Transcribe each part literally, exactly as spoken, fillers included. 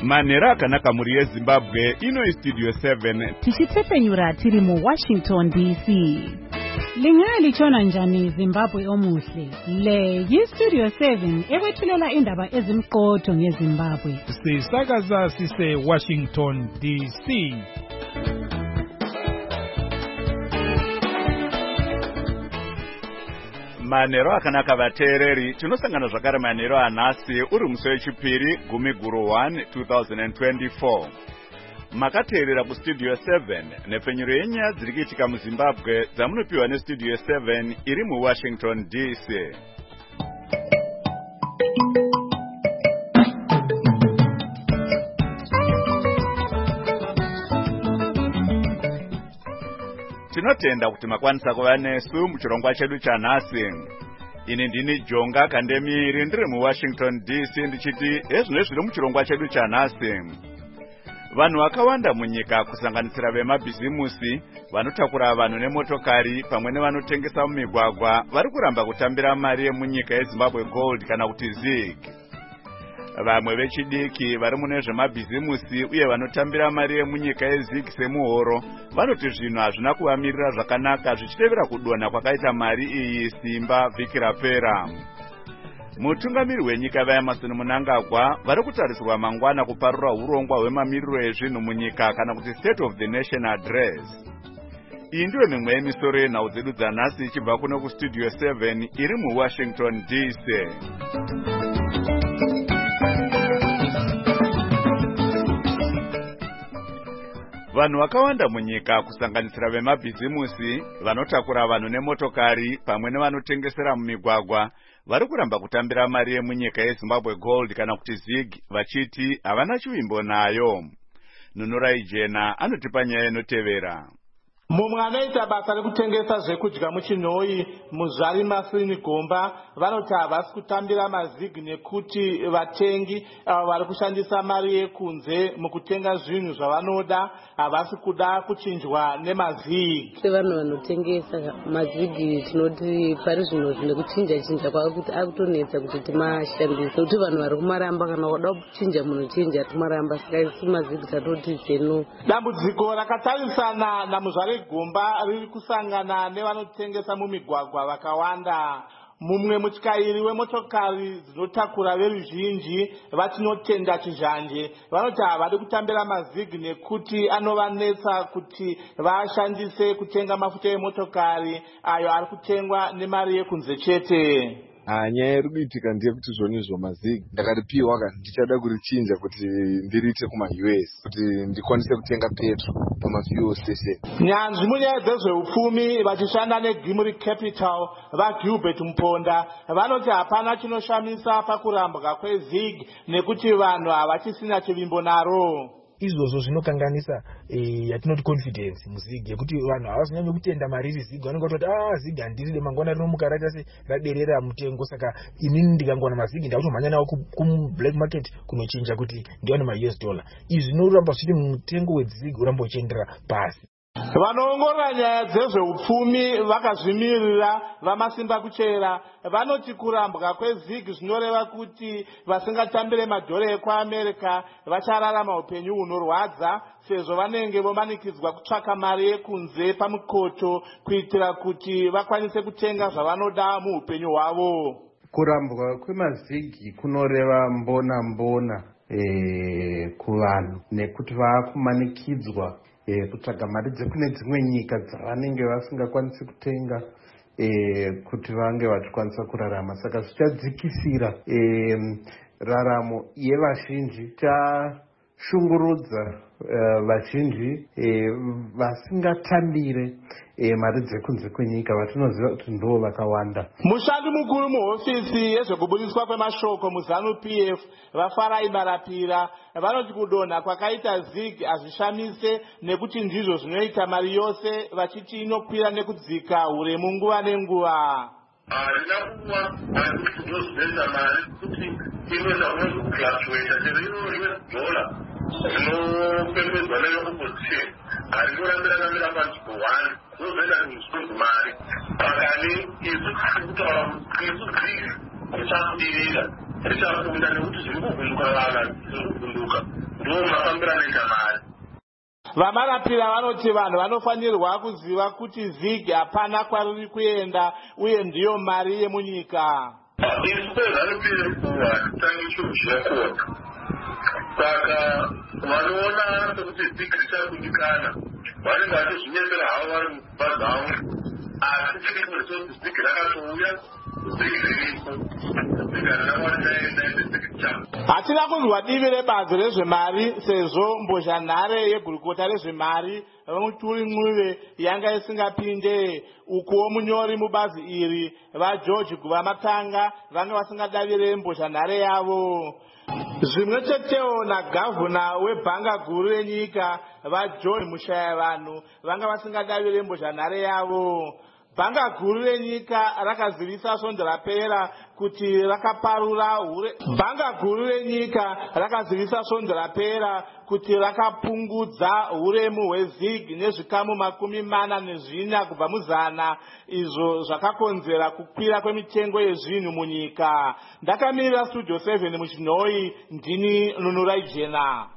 Manera akanaka muri yeZimbabwe ino studio seven tichitsepenyura tiri mu Washington D C. Lingali chona njani Zimbabwe omuhle. Le yi studio seven ekwethulela indaba ezimqotho ngeZimbabwe. Sisakaza sise Washington D C. Manero akanaka vateereri tinosangana zvakare manero anhasi uri musi wechipiri gumi guru one two thousand twenty-four. Makateerera kustudio seven nepfenyuro yenyaya dziri kuitika muZimbabwe dzamunopiwa nestudio seven iri muWashington D C. Tinotenda kuti makwanisa kuva nesu muchirongwa chedu chanhasi. Ini ndini Jonga Kandemiri ndiri muWashington D C ndichiti ezvino zviri muchirongwa chedu chanhasi. Vanhu vakawanda munyika kusanganisira vemabhizimusi vanotakura vanhu nemotokari pamwe nevanotengesa mumigwagwa vari kuramba kutambira mari yemunyika yeZimbabwe Gold kana kuti ZiG. Vamwe vechidiki vari mune zvemabhizimusi uye vanotambira mari yemunyika yeZiG semuhoro vanoti zvinhu hazvina kuvamirira zvakanaka zvichitevera kudonha kwakaita mari iyi simba vhiki rapera. Mutungamiri wenyika vaEmmerson Mnangagwa vari kutarisirwa mangwana kuparura urongwa hwemamiriro ezvinhu munyika kana kuti State of the Nation Address. Iyi ndiyo mimwe yemisoro yenhau dzedu dzanhasi ichibva kuno kustudio seven iri muWashington D C. Vanhu vakawanda munyika kusanganisira vemabhizimusi vanotakura vanhu nemotokari pamwe nevanotengesera mumigwagwa vari kuramba kutambira mari yemunyika yeZimbabwe Gold kana kuti ZiG vachiti havana chivimbo nayo. Nunurai Jena anotipa nyaya inotevera. Mumwe anoita basa rekutengesa zvekudya muchinhoi muzvari Masini Gomba vanoti havasi kutambira maZiG nekuti vatengi vari kushandisa mari yekunze mukutenga zvinhu zvavanoda havasi kuda kuchinjwa nemaZiG. Sevanhu vanotengesa maZiG tinoti pari zvino zvine kuchinja chinja kwakuti akutonetsa kuti timashandise nekuti vanhu vari kumaramba kana wada kuchinja munochinja timaramba saka isi maZiG tatoti zeno. Dambudziko rakatarisana namuzvari Gomba riri kusangana nevanotengesa mumigwagwa vakawanda. Mumwe mutyairi wemotokari dzinotakura veruzhinji vatinotenda chizhanje vanoti havadi kutambira maZiG nekuti anovanetsa kuti vashandise kutenga mafuta emotokari ayo ari kutengwa nemari yekunze chete. Nyaya iri kuitika ndeyekuti zvonizvo maZiG ndakaripiwa kana ndichada kurichinja kuti ndiriite kuma-U S kuti ndikwanise kutenga petro pamafuel station. Nyanzvi munyaya dzezveupfumi vachishanda neGimri Capital vaGilbert Mponda vanoti hapana chinoshamisa pakurambwa kweZiG nekuti vanhu havachisina chivimbo naro. Izvozvo zvinokanganisa eh yatinoti confidence muZiG yekuti vanhu havazonyanya kutenda mariri ZiG vanenge vatoti ah ZiG handiride mangwana rinomuka raita se raderera mutengo saka inini ndikangona maZiG ndakutomhanya nawo ku black market kunochinja kuti ndione ma U S dollar. Izvi zvinoramba zviti mutengo weZiG urambo uchendera pasi. Vanoongorora nyaya dzezveupfumi vakazvimirira vamasimba kuchera vanoti kurambwa kweZiG zvinoreva kuti vasingatambire madhora ekuAmerica vachararama upenyu hunorwadza sezvo vanenge vomanikidzwa kutsvaka mari yekunze pamukoto kuitira kuti vakwanise kutenga zvavanoda muupenyu hwavo. Kurambwa kwemaZiG kunoreva mbona mbona eh kuvanhu nekuti vakumanikidzwa Eh, kutsvaga mari dzekune dzimwe nyika dzavanenge vasingakwanisi kutenga eh, kuti vange vachikwanisa kurarama saka zvichadzikisira eh, raramo yevazhinji tashungurudza uh, vazhinji eh, vasingatambire eh, mari dzekunze kwenyika vatinoziva kuti ndo vakawanda. Mushandi mukuru muhofisi yezvekubudiswa kwemashoko muZanu P F vaFarai Marapira vanoti kudonha kwakaita ZiG hazvishamise nekuti ndizvo zvinoita mari yose vachiti inokwira nekudzika uremu nguva nenguva. Harina kuwa vari kuti ndozvinenza mari kuti inoenda kuno kufluctuata chero rimwe dola zvinopembedzwa neopposition harikurambira namira panzvimbo one zvozoenda kumusonzi mari pakani isu kutaura isu ZiG tichabudirira richakunda nekuti zviri kuvhunduka vana zviri kuvhunduka ndo mafambiro anoita mari. Vamarapira vanoti vanhu vanofanirwa kuziva kuti zig hapana kwariri kuenda uye ndiyo mari yemunyika. Isu kweZANU-P F hatitangi chinhu chinokona, saka vanoona sekuti zig richakundikana vanenge vachizvinyepera havo vari mumba dzavo, asi chiri kuti zig rakatouya hatina kunzwa divi rebazi rezvemari sezvo mbozhanhare yegurukota rezvemari vamuturi mwive yanga isingapinde, ukuwo munyori mubazi iri vaGeorge Guvamatanga vanga vasingadavire mbozhanhare yavo. Zvimwe chetewo nagavhuna webhanga guru renyika vaJohn Mushayavanhu vanga vasingadavire mbozhanhare yavo. Bhanga guru renyika rakazivisa svondo rapera kuti rakaparura hure Bhanga guru renyika rakazivisa svondo rapera kuti rakapungudza huremu hwezig nezvikamu makumi mana nezvina kubva muzana, izvo zvakakonzera kukwira kwemitengo yezvinhu munyika. Ndakamirira Studio seven muchinhoi, ndini Nunurai Jena.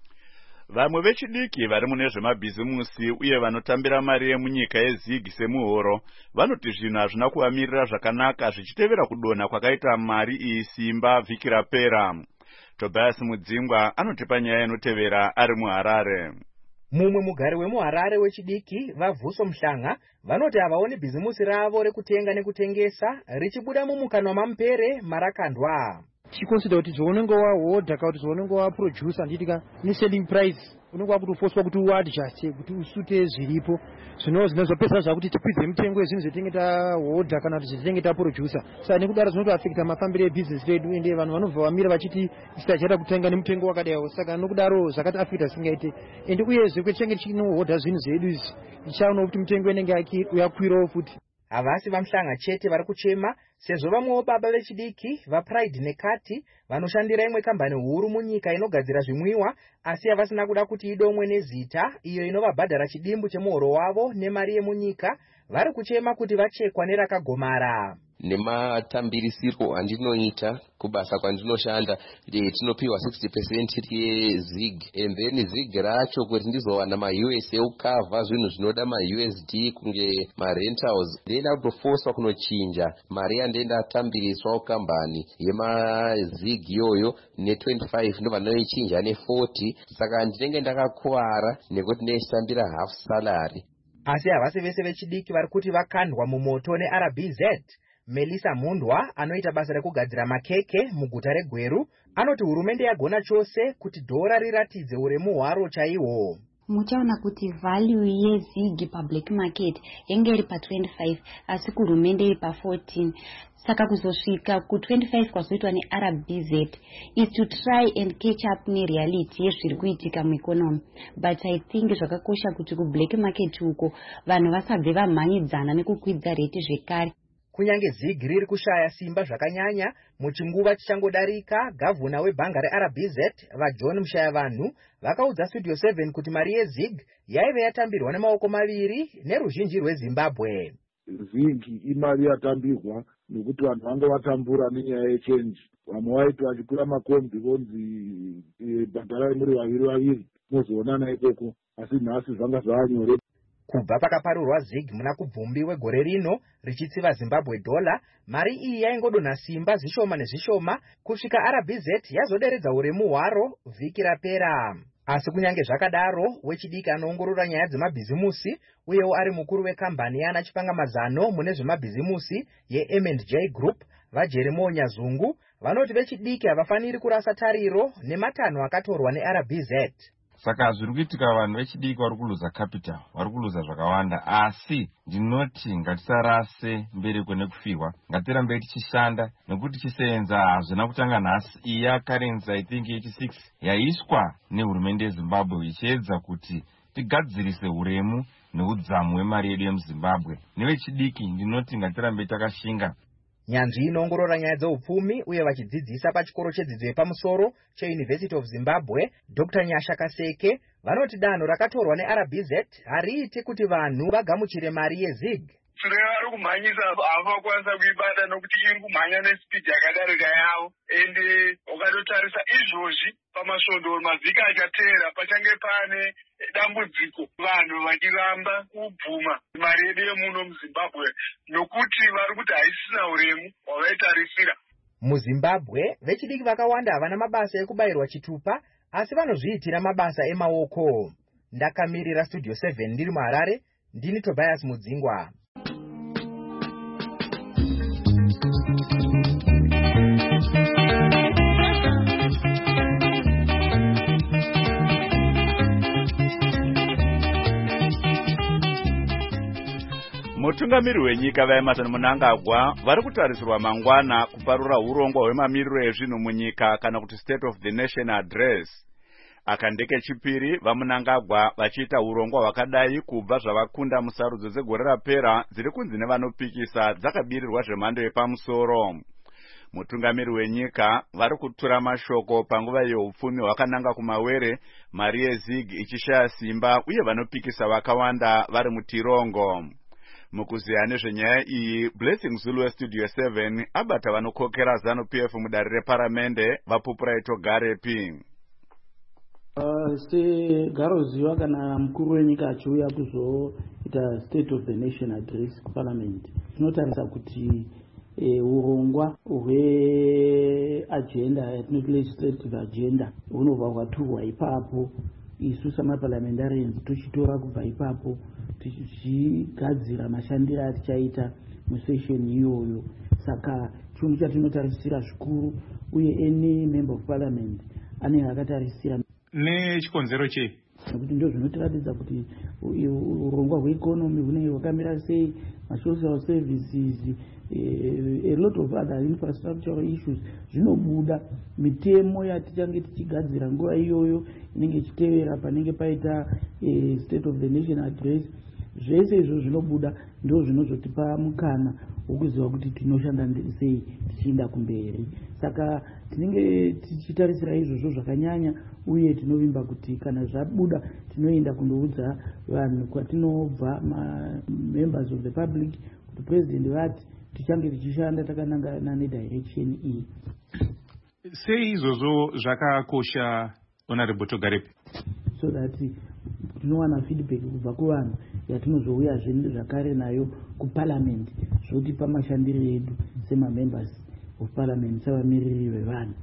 Vamwe vechidiki vari mune zvemabhizimusi uye vanotambira mari yemunyika yezig semuhoro vanoti zvinhu hazvina kuvamirira zvakanaka zvichitevera kudonha kwakaita mari iyi simba vhiki rapera. Tobias Mudzingwa anotipa nyaya inotevera ari muHarare. Mumwe mugari wemuHarare wechidiki vaVhuso Mhlanga vanoti havaoni bhizimusi ravo rekutenga nekutengesa richibuda mumukanwa mamupere marakandwa. Tichiconsider kuti zvaunenge wahodha kana kuti zvaunenge waproducer nditika ni selling price unenge wakutofoswa kuti uadjust kuti usute zviripo zvino zvinozopesa zvakuti tikwidze mitengo yezvinhu zvetinenge tahodha kana kuti zvetinenge taproducer. Saka nekudaro zvinotoafekta mafambiro ebusiness redu ende vanhu vanobva vamira vachiti tisachada kutenga nemutengo wakadai. Saka nokudaro zvakati afekta singaite ende uyezve kwetinenge tichinohodha zvinhu zvedu izvi tichaona kuti mitengo inenge yakwirawo futi. Havasi vaMhlanga chete vari kuchema sezvo vamwewo baba vechidiki vaPride neKati vanoshandira imwe kambani huru munyika inogadzira zvimwiwa asi havasina kuda kuti idomwe nezita iyo inovabhadhara chidimbu chemuhoro wavo nemari yemunyika, vari kuchema kuti vachekwa nerakagomara. Nematambirisiro andinoita kubasa kwandinoshanda tinopiwa sixty percent yezig and then zig racho kuti ndizowana ma-U S ekukavha zvinhu zvinoda ma-U S D kunge ma-rentals ndenda kutofoswa kunochinja mari yandendatambiriswa kukambani yemazig iyoyo ne-twenty-five ndo vanoichinja ne-forty, saka ndinenge ndakakuwara nekuti ndechitambira half salary. Asi havasi vese vechidiki vari kuti vakandwa mumoto neR B Z. Melissa Mundwa anoita basa rekugadzira makeke muguta reGweru anoti hurumende yagona chose kuti dhora riratidze uremu hwaro chaihwo. Muchaona kuti value yezig public market yenge iri pa twenty-five asi kuhurumende iri pa fourteen. Saka kuzosvika ku twenty-five kwazoitwa neR B Z is to try and catch up nereality yezviri kuitika mueconomy. But I think zvakakosha kuti ku black market uko vanhu vasabve vamhanyidzana nekukwidza rate zvekare. Kunyange zig riri kushaya simba zvakanyanya muchinguva chichangodarika, gavhuna webhanga reR B Z vaJohn Mushayavanhu vakaudza Studio seven kuti mari yezig yaive yatambirwa nemaoko maviri neruzhinji rweZimbabwe. Zig imari yatambirwa nekuti vanhu vanga vatambura nenyaya yechenji. Vamwe vaiti vachikwira makombi vonzi bhadharai muri vaviri vaviri mozoonana ikoko, asi nhasi zvanga zvavanyore. Kubva pakaparurwa zig muna kubvumbi wegore rino richitsiva Zimbabwe dollar, mari iyi yaingodonha simba zvishoma nezvishoma kusvika R B Z yazoderedza uremu hwaro vhiki rapera. Asi kunyange zvakadaro, wechidiki anoongorora nyaya dzemabhizimusi uyewo ari mukuru wekambani yana chipangamazano mune zvemabhizimusi yeM and J Group vaJeremo Nyazungu vanoti vechidiki havafaniri kurasa tariro nematanho akatorwa neR B Z. Saka zviri kuitika vanhu vechidiki vari kuluza capital, vari kuluza zvakawanda, asi ndinoti ngatisarase mberi kune kufirwa, ngatirambe tichishanda nekuti chisenza hazvina kutanga nhasi. Iya currency I think eighty-six yaiswa nehurumende yeZimbabwe ichiedza kuti tigadzirise uremu neudzamu hwemari yedu yemuZimbabwe. Nevechidiki ndinoti ngatirambe takashinga. Nyanzvi inoongorora nyaya dzeupfumi uye vachidzidzisa pachikoro chedzidzo yepamusoro cheUniversity of Zimbabwe Doctor Nyasha Kaseke vanoti danho rakatorwa neR B Z hariiti kuti vanhu vagamuchire mari yezig. Sureva ari kumhanyisa havakwanisa kuibata nokuti iri kumhanya nespeed yakadarika yavo. Ende ukatotarisa izvozvi pamasvondo mavhiki achateera pachange pane dambudziko vanhu vachiramba kubvuma mari yedu yemuno muZimbabwe nokuti vari kuti haisisina uremu hwavaitarisira. MuZimbabwe vechidiki vakawanda havana mabasa ekubayirwa chitupa asi vanozviitira mabasa emaoko. Ndakamirira Studio seven ndiri muHarare, ndini Tobias Mudzingwa. Mutungamiri wenyika vaEmmerson Mnangagwa vari kutarisirwa mangwana kuparura urongwa hwemamiriro ezvinhu munyika kana kuti State of the Nation Address. Akandeke chipiri vaMnangagwa vachiita urongwa hwakadai kubva zvavakunda musarudzo dzegore rapera dziri kunzi nevanopikisa dzakabirirwa zvemhando yepamusoro. Mutungamiri wenyika vari kutura mashoko panguva yeupfumi hwakananga kumawere, mari yeZig ichishaya simba uye vanopikisa vakawanda vari mutirongo. Mukuziya nezvenyaya iyi, Blessing Zulu weStudio seven abata vanokokera ZANU-P F mudare reparamende vaPupuraito Garepi. Uh, segaroziva kana mukuru wenyika achiuya kuzoita State of the Nation Address kuParliament, tinotarisa kuti e, urongwa hweagenda yatinoti legislative agenda hunobva hwaturwa ipapo. Isu samaparliamentarians tochitora kubva ipapo tichigadzira mashandiro atichaita musession iyoyo. Saka chinhu chatinotarisira zvikuru uye any member of parliament anenge akatarisira nechikonzero chei nekuti ndo zvinotiratidza kuti urongwa hweeconomy hunenge hwakamira sei, masocial services, a lot of other infrastructural issues zvinobuda. Mitemo yatichange tichigadzira nguva iyoyo inenge ichitevera panenge paita State of the Nation Address, zvese izvo zvinobuda ndo zvinozotipa mukana wokuziva kuti tinoshanda sei tichienda kumberi. Saka tinenge tichitarisira izvozvo zvakanyanya uye tinovimba kuti kana zvabuda tinoenda kundoudza vanhu kwatinobva members of the public kuti president vati tichange tichishanda takanangana nedirection iyi. Sei izvozvo zvakakosha Honorable Togarepi? So that tinowana feedback kubva kuvanhu yatinozouya zvakare nayo kuParliament zvotipa mashandiro edu semamembers of Parliament, savamiriri vevanhu.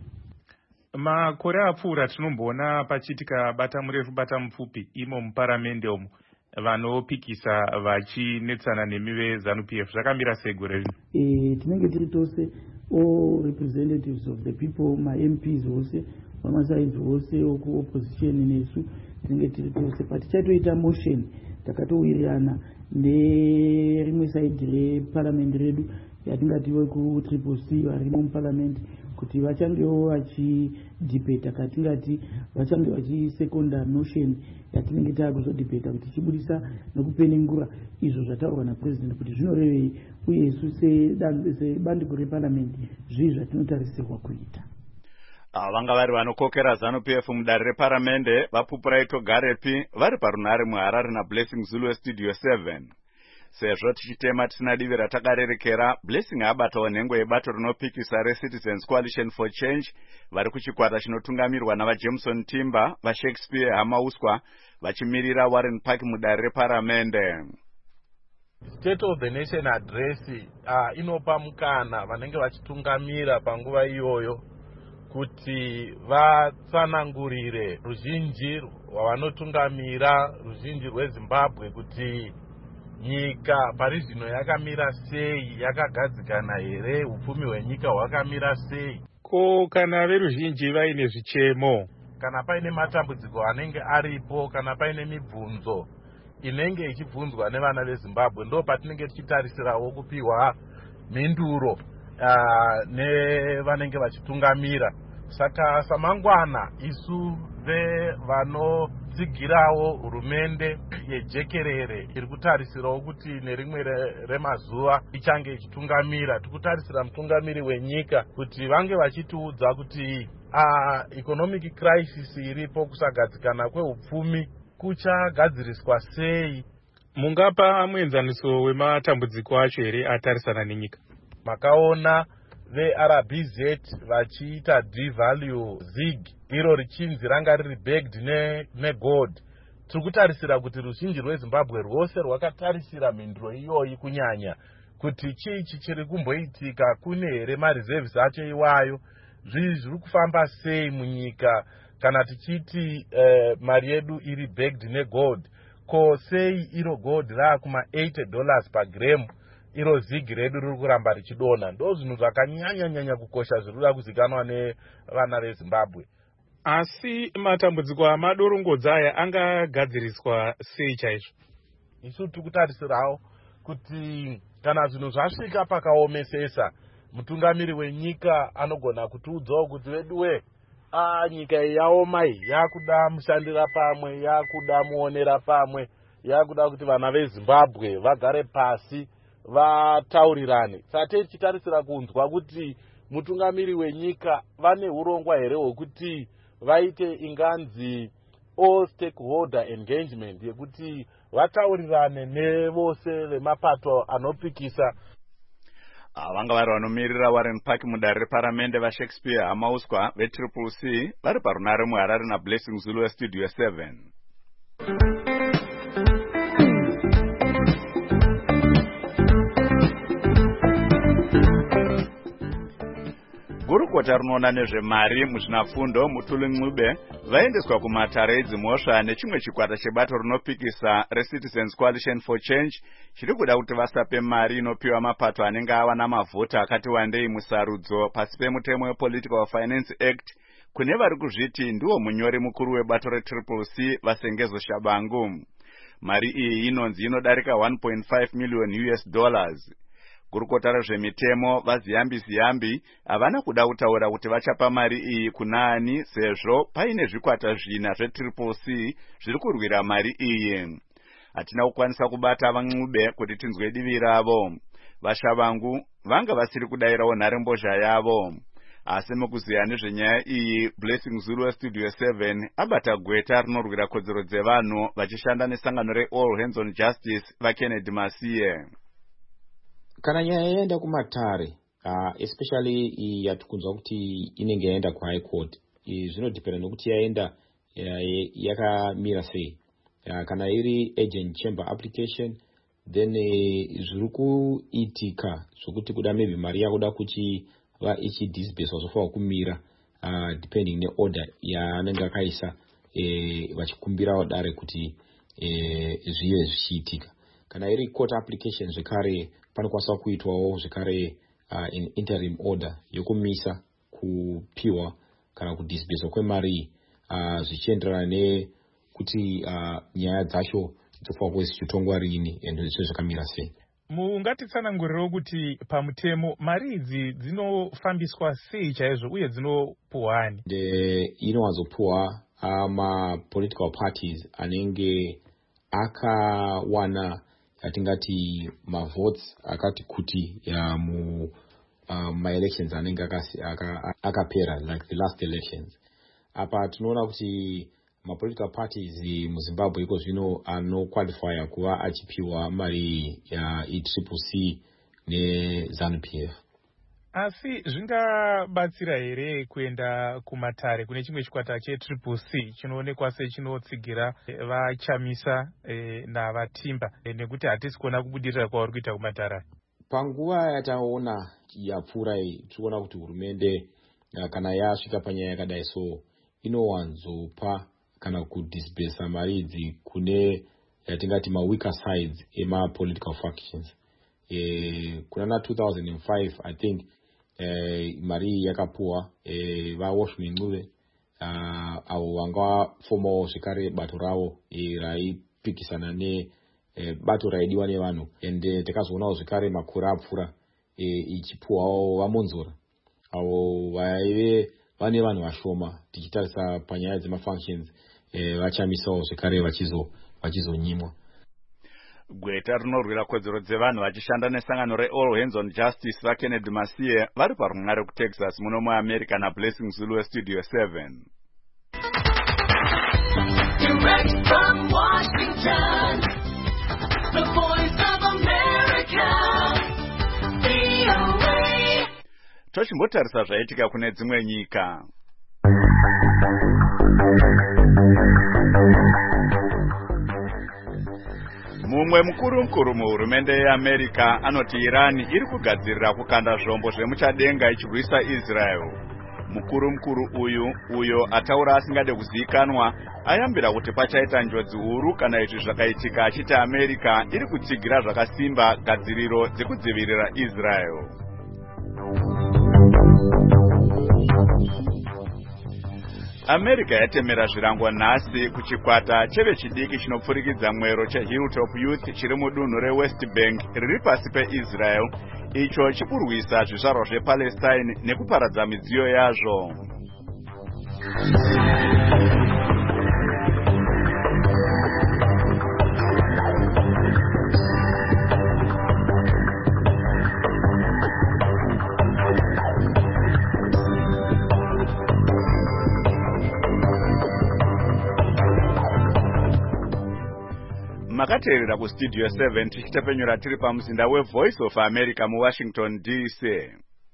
Makore apfuura tinomboona pachiitika bata murefu bata mupfupi imo muparamende umo vanopikisa vachinetsana nemi veZANU-P F. Zvakamira sei gore rino? Eh, tinenge tiri tose all representatives of the people, ma-M Ps vose vamasaidzi vose okuopposition nesu tinenge tiri tose patichatoita motion takatowirirana nerimwe saidi reparliament redu yatingati weku triple C varimo muparliament kuti vachangewo vachidebata katingati vachange vachisekondar notion yatinenge taakuzodebata kuti chibudisa nekupenengura izvo zvataurwa napresident kuti zvinorevei uye isu sebandiko reparliament zvii zvatinotarisirwa kuita. Vanga vari vanokokera ZANU-P F mudare reparamende vaPupuraito Garepi vari parunare muHarare naBlessing Zulu weStudio seven. Sezvo tichitema tisina divi ratakarerekera, Blessing abatawo nhengo yebato rinopikisa reCitizens Coalition for Change vari kuchikwata chinotungamirwa navaJameson Timber, vaShakespeare Hamauswa vachimirira Warren Park mudare reparamende. State of the Nation Address uh, inopa mukana vanenge vachitungamira panguva iyoyo kuti vatsanangurire ruzhinji rwavanotungamira, ruzhinji rweZimbabwe, kuti nyika pari zvino yakamira sei, yakagadzikana here, upfumi hwenyika hwakamira sei. Ko kana veruzhinji vaine zvichemo, kana paine matambudziko anenge aripo, kana paine mibvunzo inenge ichibvunzwa nevana veZimbabwe, ndo patinenge tichitarisirawo kupiwa mhinduro uh, nevanenge vachitungamira. Saka samangwana isu vevanotsigirawo hurumende yejekerere iri kutarisirawo kuti nerimwe remazuva ichange ichitungamira, tikutarisira mutungamiri wenyika kuti vange vachitiudza kuti uh, economic crisis iripo, kusagadzikana kweupfumi kuchagadziriswa sei. Mungapa muenzaniso wematambudziko acho here atarisana nenyika? Makaona ve-R B Z vachiita devalue zig iro richinzi ranga riri backed negold. Tiri kutarisira kuti ruzhinji rweZimbabwe rwose rwakatarisira mhinduro iyoyi kunyanya kuti chichi chiri kumboitika, kune here mareserves acho iwayo, zvii zviri kufamba sei munyika kana tichiti uh, mari yedu iri backed negold. Ko sei iro gold raakuma eighty dollars per gram, iro zigi redu riri kuramba richidonha. Ndo zvinhu zvakanyanya nyanya kukosha zviri kuda kuzikanwa nevana veZimbabwe. Asi matambudziko amadorongodza aya angagadziriswa sei chaizvo? Isu tiri kutarisirawo kuti kana zvinhu zvasvika pakaomesesa, mutungamiri wenyika anogona kutiudzawo kuti veduwe, ah, nyika iyi yaoma iyi, yakuda mushandira pamwe, yakuda muonera pamwe, yakuda kuti vana veZimbabwe vagare pasi vataurirane. Sate tichitarisira kunzwa kuti mutungamiri wenyika vane urongwa here hwekuti vaite inganzi all stakeholder engagement yekuti vataurirane nevose vemapato anopikisa. Vanga vari vanomirira Warren Park mudare reparamende vaShakespeare Hamauswa veTriple C vari parunare muHarare naBlessing Zulu weStudio seven. Gurukota rinoona nezvemari muzvinafundo Mutuli Ncube vaendeswa kumatare edzimhosva nechimwe chikwata chebato rinopikisa reCitizens Coalition for Change chiri kuda kuti vasape mari inopiwa mapato anenge ava namavhota akati wandei musarudzo pasi pemutemo wePolitical Finance Act kune vari kuzviti ndiwo munyori mukuru webato reTriple C Vasengezo Shabangu. Mari iyi inonzi inodarika one point five million U S dollars. Gurukota rezvemitemo vaZiyambi Ziyambi havana kuda kutaura kuti vachapa mari iyi kunaani sezvo paine zvikwata zvina zveTriple C zviri kurwira mari iyi. Hatina kukwanisa kubata vaNcube kuti tinzwe divi ravo. VaShabangu vanga vasiri kudayirawo nharembozha yavo. Asi mukuziya nezvenyaya iyi, Blessing Zulu weStudio seven abata gweta rinorwira kodzero dzevanhu vachishanda nesangano reAll Hands on Justice vaKennedy Masiye. Kana nyaya yaenda kumatare, uh, especially yatikunzwa kuti inenge yaenda kuHigh Court, zvinodependa nokuti yaenda yakamira sei. Uh, kana iri agent chamber application, then uh, zviri kuitika zvokuti kuda maybe mari yakuda kuti va ichidisbase vazofawo kumira uh, depending neorder yaanenge akaisa uh, vachikumbirawo dare kuti uh, zvive zvichiitika. Kana iri court application zvekare panokwanisa kuitwawo zvekare uh, in interim order yokumisa kupiwa kana kudisbase kwemari uh, zvichienderana nekuti uh, nyaya dzacho dzofanira kuve zichitongwa rini ende zvese zvakamira sei. Mungatitsanangurirewo kuti pamutemo mari idzi dzinofambiswa sei chaizvo uye dzinopuhwani? Inowanzopuhwa ama-political parties anenge akawana atingati mavotes akati kuti ya mu uh, ma-elections anenge akapera aka, aka like the last elections. Apa tunaona kuti ma-political parties muZimbabwe iko zvino anoqualifya kuva achipiwa mari ya i-Triple C neZANU P F. Asi zvingabatsira here kuenda kumatare kune chimwe chikwata cheTriple C chinoonekwa sechinotsigira vachamisa e, navatimba e, nekuti hatisi kuona kubudirira kwavari kuita kumatare? Panguva yataona yapfuura iyi tikuona kuti hurumende kana yasvika panyaya yakadai so inowanzopa kana kudisbasa mari idzi kune yatingati ma-weaker sides ema-political factions. E, kuna na two thousand five I think eh, mari yakapuwa eh, vaWashman Ncube uh, avo vanga fomawo zvekare bato ravo eh, raipikisana ne eh, bato raidiwa nevanhu ende takazoonawo zvekare makore apfuura eh, ichipuwawo vaMonzora avo vaive vane vanhu vashoma tichitarisa panyaya dzemafunctions eh, vachamisawo zvekare vachizo vachizonyimwa. Gweta rinorwira kodzero dzevanhu vachishanda nesangano reAll Hands on Justice vaKennedy Masiye vari parunare kuTexas muno muAmerica naBlessing Zulu weStudio seven. Direct from Washington, The Voice of America, V O A. Tochimbotarisa zvaitika kune dzimwe nyika. Mumwe mukuru mukuru muhurumende yeAmerica anoti Iran iri kugadzirira kukanda zvombo zvemuchadenga ichirwisa Israel. Mukuru mukuru uyu uyo ataura asingade kuzikanwa ayambira kuti pachaita njodzi huru kana izvi zvakaitika achiti America iri kutsigira zvakasimba gadziriro dzekudzivirira Israel. America yatemera zvirango nhasi kuchikwata chevechidiki chinopfurikidza mwero cheHilltop Youth chiri mudunhu reWest Bank riri pasi peIsrael, icho chikurwisa zvizvarwa zvePalestine nekuparadza midziyo yazvo. Makateerera ku Studio seven tichitapenyura tiri pamuzinda weVoice of America mu Washington D C.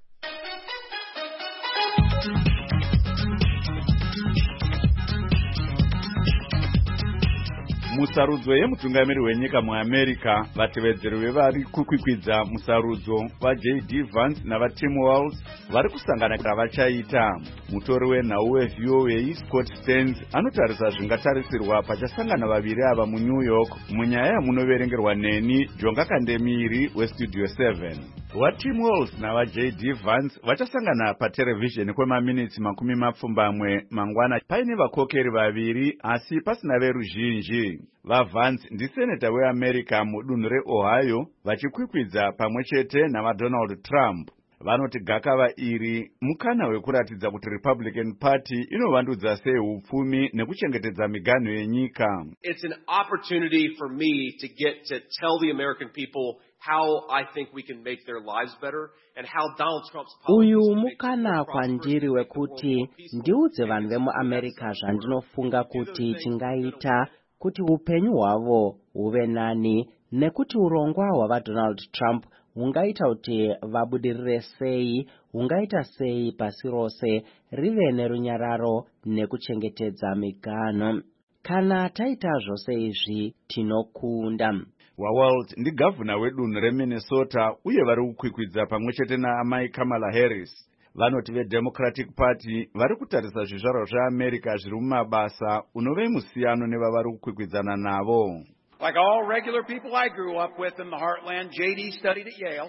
Musarudzo yemutungamiri wenyika muAmerica, vatevedzeri vevari kukwikwidza musarudzo vaJ D Vance navaTim Walz vari kusangana kuti vachaita. Mutori wenhau weV O A Scott Stearns anotarisa zvingatarisirwa pachasangana vaviri ava muNew York munyaya yamunoverengerwa neni Jonga Kandemiri weStudio seven. VaTim Walz navaJ D Vance vachasangana paterevhizheni kwemaminitsi makumi mapfumbamwe mangwana paine vakokeri vaviri asi pasina veruzhinji. VaVance ndiseneta weAmerica mudunhu reOhio vachikwikwidza pamwe chete navaDonald Trump. Vanoti gakava iri mukana wekuratidza kuti Republican Party inovandudza sei upfumi nekuchengetedza miganho yenyika. It's an opportunity for me to get to tell the American people how I think we can make their lives better and how Donald Trump's policies. Uyu mukana kwandiri wekuti ndiudze vanhu vemuAmerica zvandinofunga kuti chingaita kuti upenyu hwavo huve nani nekuti urongwa hwavaDonald Trump hungaita kuti vabudirire sei, hungaita sei pasi rose rive nerunyararo nekuchengetedza miganho. Kana taita zvose izvi tinokunda. WaWalz ndi gavana wedunhu reMinnesota uye vari kukwikwidza pamwe chete naamai Kamala Harris. Vanoti veDemocratic Party vari kutarisa zvizvarwa zveAmerica zviri mumabasa unove musiyano nevavari kukwikwidzana navo. Like all regular people I grew up with in the heartland, J D studied at Yale,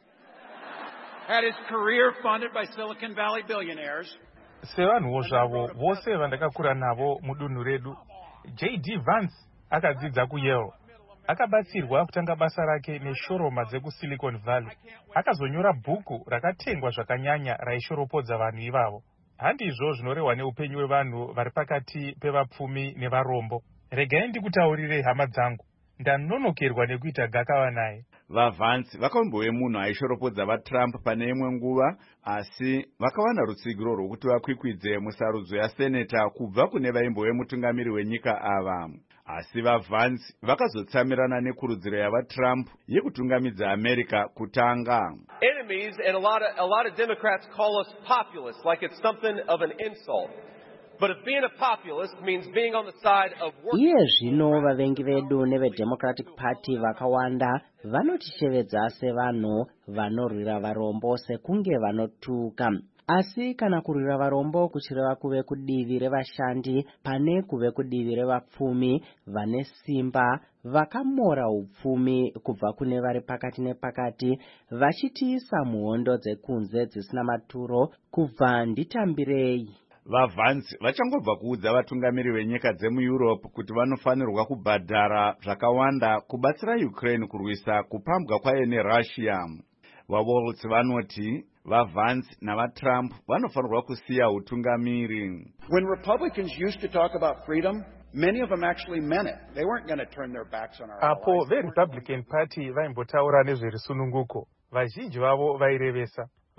had his career funded by Silicon Valley billionaires. Sevanhuwo zvavo vose vandakakura navo mudunhu redu, J D Vance akadzidza kuYale. Akabatsirwa kutanga basa rake neshoroma dzekuSilicon Valley. Akazonyora bhuku rakatengwa zvakanyanya raishoropodza vanhu ivavo. Handizvo zvinorehwa neupenyu hwevanhu vari pakati pevapfumi nevarombo. Regai ndikutaurire hama dzangu, ndanonokerwa nekuita gakava naye. VaVance vakaumbowe munhu aishoropodza vaTrump pane imwe nguva, asi vakawana rutsigiro rwokuti vakwikwidze musarudzo yaseneta kubva kune vaimbove mutungamiri wenyika ava. Asi vaVance vakazotsamirana nekurudziro yavaTrump yekutungamidza America kutanga. Enemies and a lot of a lot of Democrats call us populists like it's something of an insult. But if being a populist means being on the side of working. Iye zvino vavengi vedu neveDemocratic Party vakawanda vanotichevedza sevanhu vanorwira varombo sekunge vanotuka. Asi kana kurwira varombo kuchireva kuve kudivi revashandi pane kuve kudivi revapfumi vane simba vakamora upfumi kubva kune vari pakati nepakati vachitiisa muhondo dzekunze dzisina maturo kubva nditambirei. VaVance vachangobva kuudza vatungamiri venyika dzemuEurope kuti vanofanirwa kubhadhara zvakawanda kubatsira Ukraine kurwisa kupambwa kwayo neRussia. VaWalz vanoti vaVance navaTrump vanofanirwa kusiya utungamiri. When Republicans used to talk about freedom, many of them actually meant it. They weren't going to turn their backs on our allies. Apo veRepublican Party vaimbotaura nezverusununguko, vazhinji vavo vairevesa.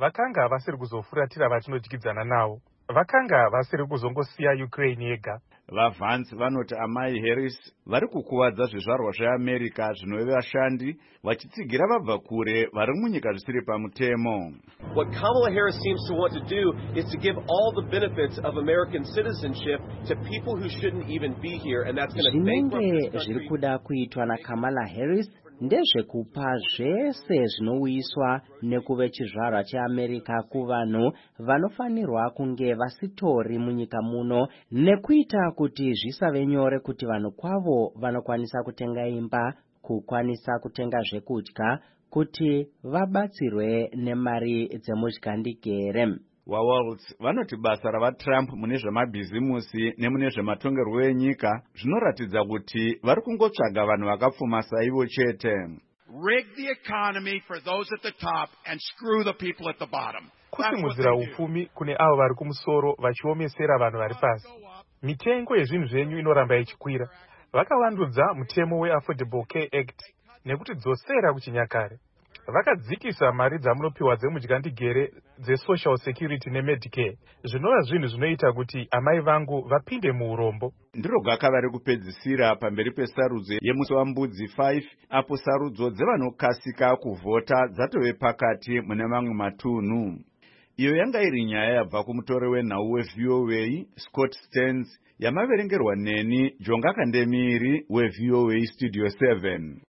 vakanga vasiri kuzofuratira vatinodyidzana navo. Vakanga vasiri kuzongosiya Ukraine yega. VaVance vanoti amai Harris vari kukuvadza zvizvarwa zveAmerica zvinove vashandi vachitsigira vabva kure vari munyika zvisiri pamutemo. What Kamala Harris seems to want to do is to give all the benefits of American citizenship to people who shouldn't even be here, and that's going to bankrupt this Zvinenge country. zviri kuda kuitwa naKamala Harris ndezvekupa zvese zvinouyiswa nekuve chizvarwa cheAmerica kuvanhu vanofanirwa kunge vasitori munyika muno, nekuita kuti zvisave nyore kuti vanhu kwavo vanokwanisa kutenga imba, kukwanisa kutenga zvekudya, kuti vabatsirwe nemari dzemudyandikere. VaWaltz vanoti basa ravaTrump mune zvemabhizimusi nemune zvematongerwo enyika zvinoratidza kuti vari kungotsvaga vanhu vakapfuma saivo chete. Rig the economy for those at the top and screw the people at the bottom. Kusimudzira upfumi kune avo vari kumusoro vachiomesera vanhu vari pasi. Mitengo yezvinhu zvenyu inoramba ichikwira. Vakavandudza mutemo weAffordable Care Act nekutidzosera kuchinyakare. Vakadzikisa mari dzamunopiwa dzemudyandikere dzeSocial Security neMedicare. Zvinova zvinhu zvinoita kuti amai vangu vapinde muurombo. Ndiro gaka vari kupedzisira pamberi pesarudzo yemusi wambudzi five, apo sarudzo dzevanokasika kuvhota dzatove pakati mune mamwe matunhu. Iyo yanga iri nyaya yabva kumutori wenhau weV O A Scott Stearns yamaverengerwa neni Jonga Kandemiri weV O A Studio seven.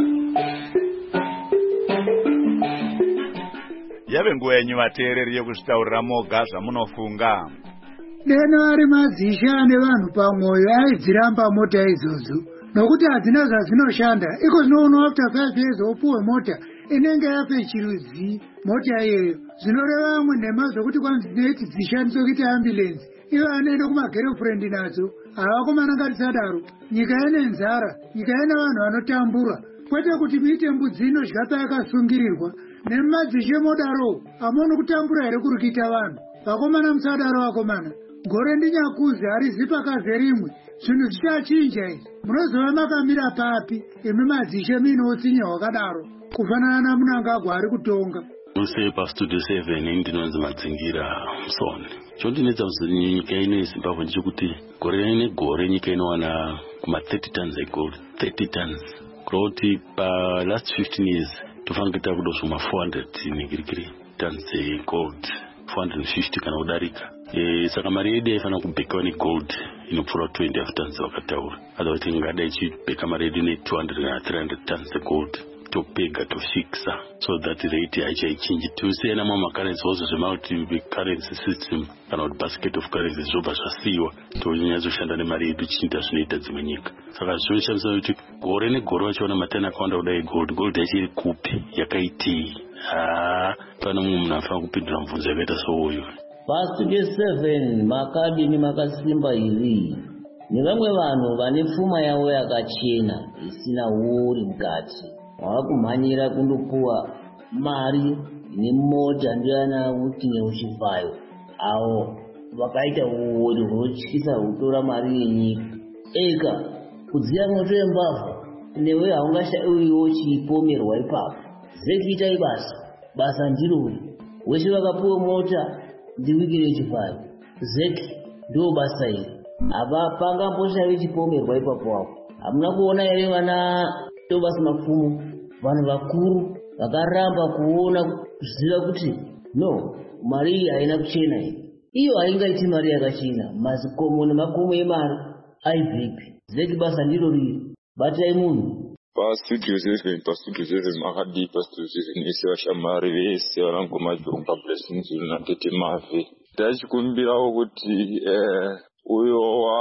Yave nguva yenyu vateereri yekuzvitaurira moga zvamunofunga. Deno ari madzisha ane vanhu pamwoyo aidziramba mota idzodzo nokuti hadzina zvazvinoshanda. Iko zvinoona after five years opuwe mota inenge yafe chirudzi mota iyeyo. Zvinoreva vamwe nhema zvokuti kwanzi neti dzishandiswe kuita ambulensi. Ivo anoenda kumagirlfriend nadzo. Havakomana ngatisadaro. Nyika ine nzara, nyika ine vanhu vanotambura. Kwete kuti muite mbudzi inodya payakasungirirwa. Nemadzishe modaro amoni kutambura here kuri kuita vanhu. Vakomana musadaro vakomana. Gore ndinyakuzi harizi pakaze rimwe. Zvinhu zvichachinja izvi. Munozova makamira papi imi madzishe mino utsinya hwakadaro. Kufanana naMunangagwa ari kutonga. Muse pastudio seven ndinonzi Madzingira Musoni. Chondinetsa kuti nyika ino yeZimbabwe ndechekuti gore negore nyika inowana kuma thirty tons egold. thirty tons. Kuti pa last fifteen years tofanira kuita kudosuma four hundred negirigiri tons egold. four hundred fifty kana kudarika. E, saka mari yedu yaifana kubhekawa negold inopfuura twenty tons vakataura. Otherwise tingada ichibheka mari yedu ne two hundred kana three hundred tons egold. Topega tofixa so that rate haichaichinji. Tusiyana mumacurrency also zvemauti currency system kana kuti basket of currency zvobva zvasiyiwa tonyatsoshanda nemari yedu chiita zvinoita dzimwe nyika. Saka zvinoshamisa kuti gore negore vachiona matani akawanda kudai gold gold yachiri kupi yakaitii. Ha pano mumwe munhu anofanira kupindura mubvunzo yakaita souyu. Pastudio seven makadini makasimba iri nevamwe vanhu vane pfuma yavo yakachena isina uri mukati. Wakumhanyira kundopuwa mari nemota ndiana utinye uchivayo. Avo vakaita uori hunotyisa hutora mari yenyika. Eka kudziya moto yembavha newe haungashauriwo chipomerwa ipapo. Zekiita ibasa basa ndirori wese vakapuwa mota ndiwikire chivayo. Zeki ndo basa iri. Ava pangamboshavi chipomerwa ipapo apo. Hamuna kuona here vana tobasa mafumo vanhu vakuru vakaramba kuona kuziva kuti no mari iyi haina kuchena iyi. Iyo haingaiti mari yakachena. Mazikomo nemakomo emari aibvepi. Zeki basa ndiro riri. Batai munhu. Pastudio seven pastudio seven makadi pastudio seven ese vashamari vese varangomajonga blessings natete mave. Tachikumbirawo kuti eh uyo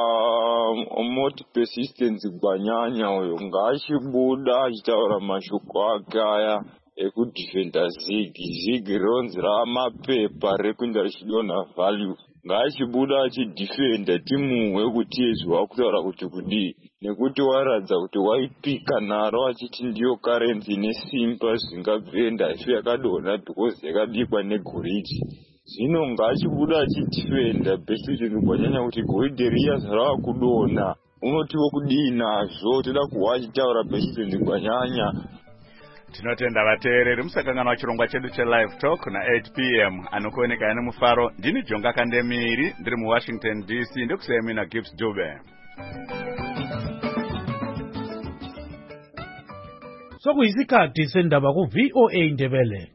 wa moti persistence gwanyanya uyo ngachibuda achitaura mashoko ake aya ekudhivhenda zigi zigi ronzi ramapepa rekuenda richidonha value. Ngachibuda achidhifenda timuhwe kuti ezwa kutaura kuti kudii nekuti waradza kuti waipika naro achiti ndiyo currency ine simba zvingabvenda ife yakadonha because yakabikwa negoriti. Zvino ngachibuda achidhifenda persistence gwanyanya kuti goridhe riya rava kudonha unotiwo kudii nazvo. Toda kuwa achitaura persistence gwanyanya. tinotenda vateereri musakangana wachirongwa chedu chelive talk na eight p m anokuoneka ane mufaro. Ndini Jonga Kandemiri ndiri muWashington D C ndokusemi na Gibbs Dube. Sokuyisikhathi sendaba ku V O A Ndebele.